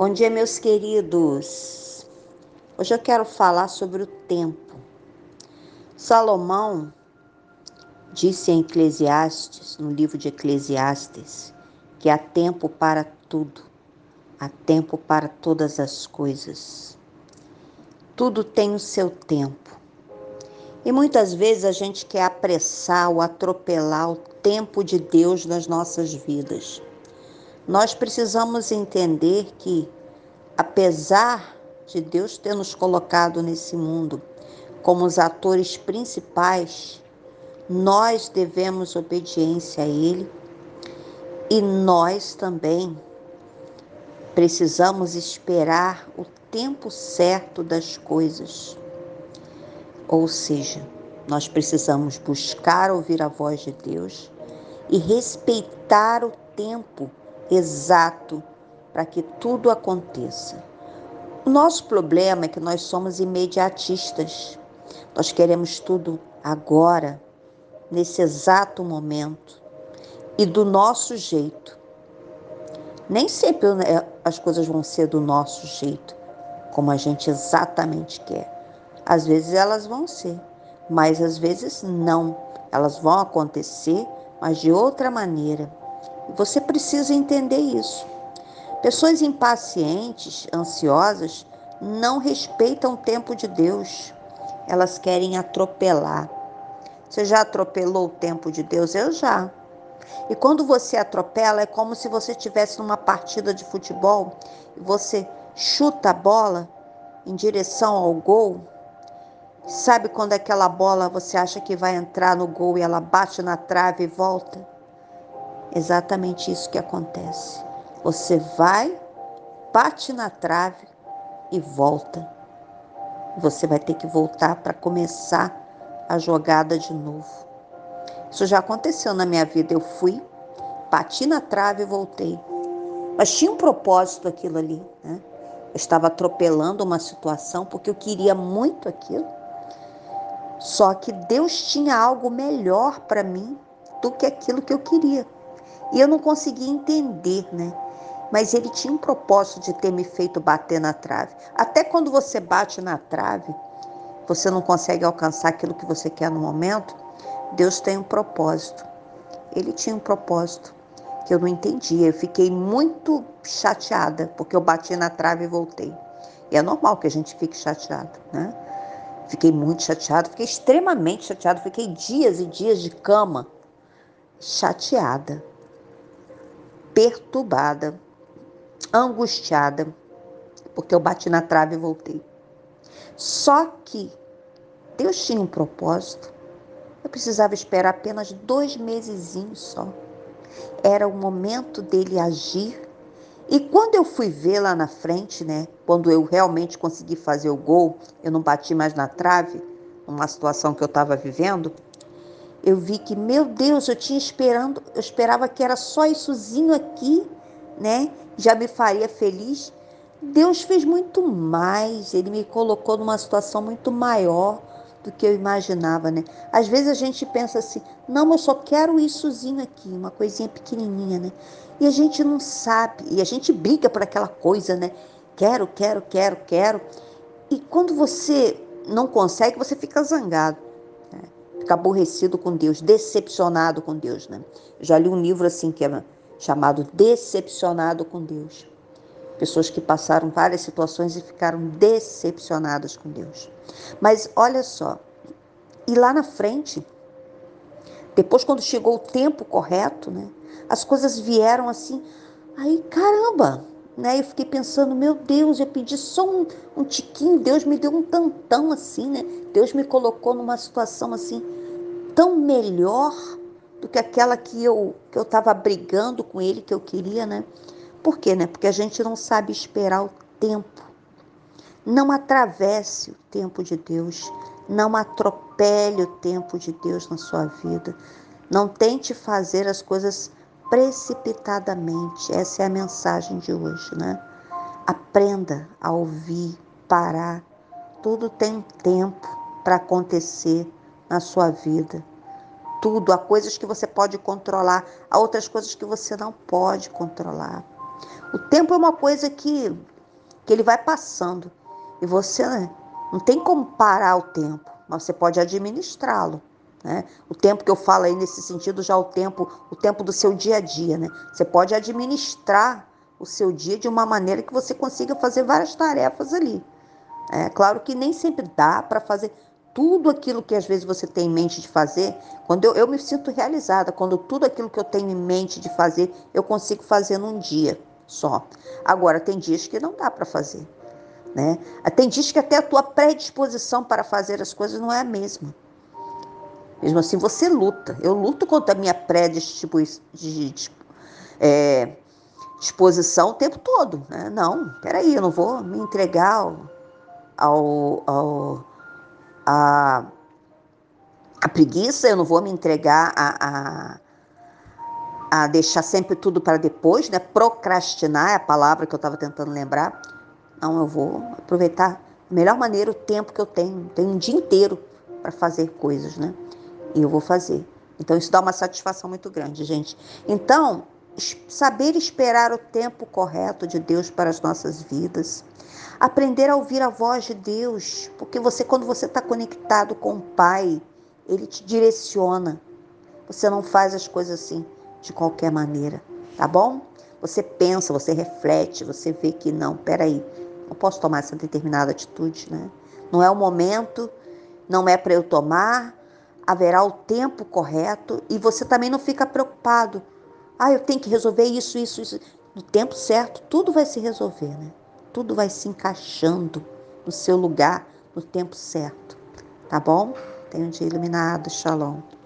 Bom dia, meus queridos. Hoje eu quero falar sobre o tempo. Salomão disse em Eclesiastes, no livro de Eclesiastes, que há tempo para tudo, há tempo para todas as coisas. Tudo tem o seu tempo. E muitas vezes a gente quer apressar ou atropelar o tempo de Deus nas nossas vidas. Nós precisamos entender que, apesar de Deus ter nos colocado nesse mundo como os atores principais, nós devemos obediência a Ele e nós também precisamos esperar o tempo certo das coisas. Ou seja, nós precisamos buscar ouvir a voz de Deus e respeitar o tempo exato para que tudo aconteça. O nosso problema é que nós somos imediatistas. Nós queremos tudo agora, nesse exato momento e do nosso jeito. Nem sempre as coisas vão ser do nosso jeito, como a gente exatamente quer. Às vezes elas vão ser, mas às vezes não. Elas vão acontecer, mas de outra maneira. E você precisa entender isso. Pessoas impacientes, ansiosas, não respeitam o tempo de Deus. Elas querem atropelar. Você já atropelou o tempo de Deus? Eu já. E quando você atropela, é como se você estivesse numa partida de futebol e você chuta a bola em direção ao gol. Sabe quando aquela bola você acha que vai entrar no gol e ela bate na trave e volta? Exatamente isso que acontece. Você vai, bate na trave e volta. Você vai ter que voltar para começar a jogada de novo. Isso já aconteceu na minha vida. Eu fui, bati na trave e voltei. Mas tinha um propósito aquilo ali, né? Eu estava atropelando uma situação porque eu queria muito aquilo. Só que Deus tinha algo melhor para mim do que aquilo que eu queria. E eu não conseguia entender, né? Mas ele tinha um propósito de ter me feito bater na trave. Até quando você bate na trave, você não consegue alcançar aquilo que você quer no momento, Deus tem um propósito. Ele tinha um propósito que eu não entendia. Eu fiquei muito chateada, porque eu bati na trave e voltei. E é normal que a gente fique chateado, né? Fiquei muito chateada, fiquei extremamente chateada. Fiquei dias e dias de cama, chateada, perturbada, angustiada, porque eu bati na trave e voltei. Só que Deus tinha um propósito. Eu precisava esperar apenas 2 mesezinhos só. Era o momento dele agir. E quando eu fui ver lá na frente, né? Quando eu realmente consegui fazer o gol, eu não bati mais na trave, numa situação que eu estava vivendo, eu vi que, meu Deus, eu esperava que era só issozinho aqui, né? Já me faria feliz. Deus fez muito mais, Ele me colocou numa situação muito maior do que eu imaginava, né? Às vezes a gente pensa assim, não, eu só quero issozinho aqui, uma coisinha pequenininha, né? E a gente não sabe, e a gente briga por aquela coisa, né? Quero, quero, quero, quero. E quando você não consegue, você fica zangado, né? Fica aborrecido com Deus, decepcionado com Deus, né? Eu já li um livro assim que é chamado Decepcionado com Deus. Pessoas que passaram várias situações e ficaram decepcionadas com Deus. Mas olha só, e lá na frente, depois quando chegou o tempo correto, né? As coisas vieram assim, aí caramba, né? Eu fiquei pensando, meu Deus, eu pedi só um tiquinho, Deus me deu um tantão assim, né? Deus me colocou numa situação assim, tão melhor do que aquela que eu estava brigando com ele, que eu queria, né? Por quê, né? Porque a gente não sabe esperar o tempo. Não atravesse o tempo de Deus. Não atropele o tempo de Deus na sua vida. Não tente fazer as coisas precipitadamente. Essa é a mensagem de hoje, né? Aprenda a ouvir, parar. Tudo tem um tempo para acontecer na sua vida. Tudo, há coisas que você pode controlar, há outras coisas que você não pode controlar. O tempo é uma coisa que que ele vai passando. E você, né, não tem como parar o tempo, mas você pode administrá-lo. Né? O tempo que eu falo aí nesse sentido já é o tempo do seu dia a dia. Né? Você pode administrar o seu dia de uma maneira que você consiga fazer várias tarefas ali. É claro que nem sempre dá para fazer tudo aquilo que às vezes você tem em mente de fazer. Quando eu me sinto realizada, quando tudo aquilo que eu tenho em mente de fazer, eu consigo fazer num dia só. Agora, tem dias que não dá para fazer. Né? Tem dias que até a tua predisposição para fazer as coisas não é a mesma. Mesmo assim, você luta. Eu luto contra a minha disposição o tempo todo. Né? Não, peraí, eu não vou me entregar ao a, a preguiça, eu não vou me entregar a deixar sempre tudo para depois, né? Procrastinar é a palavra que eu estava tentando lembrar. Não, eu vou aproveitar da melhor maneira o tempo que eu tenho. Tenho um dia inteiro para fazer coisas, né? E eu vou fazer. Então, isso dá uma satisfação muito grande, gente. Então, saber esperar o tempo correto de Deus para as nossas vidas. Aprender a ouvir a voz de Deus. Porque quando você está conectado com o Pai, Ele te direciona. Você não faz as coisas assim de qualquer maneira, tá bom? Você pensa, você reflete, você vê que não, peraí, não posso tomar essa determinada atitude, né? Não é o momento, não é para eu tomar, haverá o tempo correto e você também não fica preocupado. Ah, eu tenho que resolver isso. No tempo certo, tudo vai se resolver, né? Tudo vai se encaixando no seu lugar, no tempo certo, tá bom? Tenha um dia iluminado, shalom.